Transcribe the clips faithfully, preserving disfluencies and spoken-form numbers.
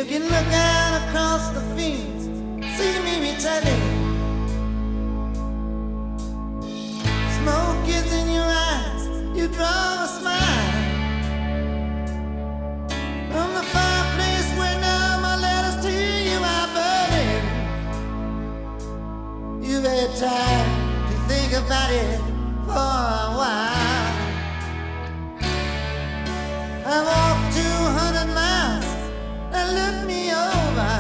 can look out across the fields, see me returning. Smoke is in your eyes, you draw a smile. From the fireplace where now my letters to you are burning. You've had time to think about it for a while. I walked two hundred miles and look me over.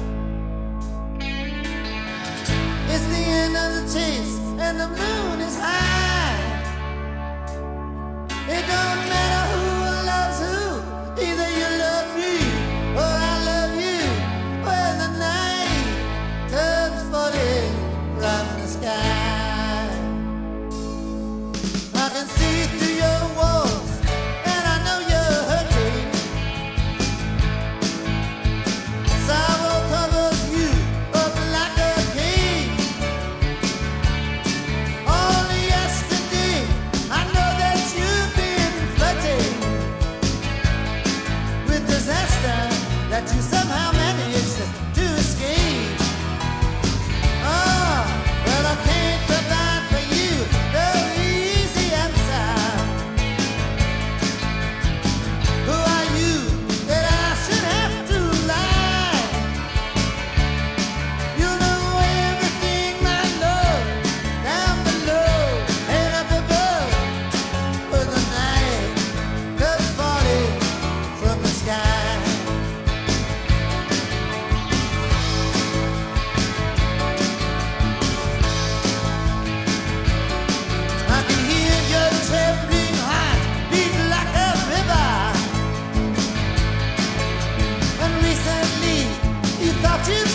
It's the end of the chase and the moon is high. It don't matter who loves who, either you love me or I love you. When the night comes falling from the sky, I can see through your walls and I know you're hurting. Sorrow covers you up like a cage. Only yesterday I know that you've been flirting with disaster that you somehow managed to escape. Oh, well I can't provide for you no easy answer. Who are you that I should have to lie? You know everything, my love, down below and up above. When the night comes falling from the sky, I can hear your trembling heart beat like a river. And recently you thought you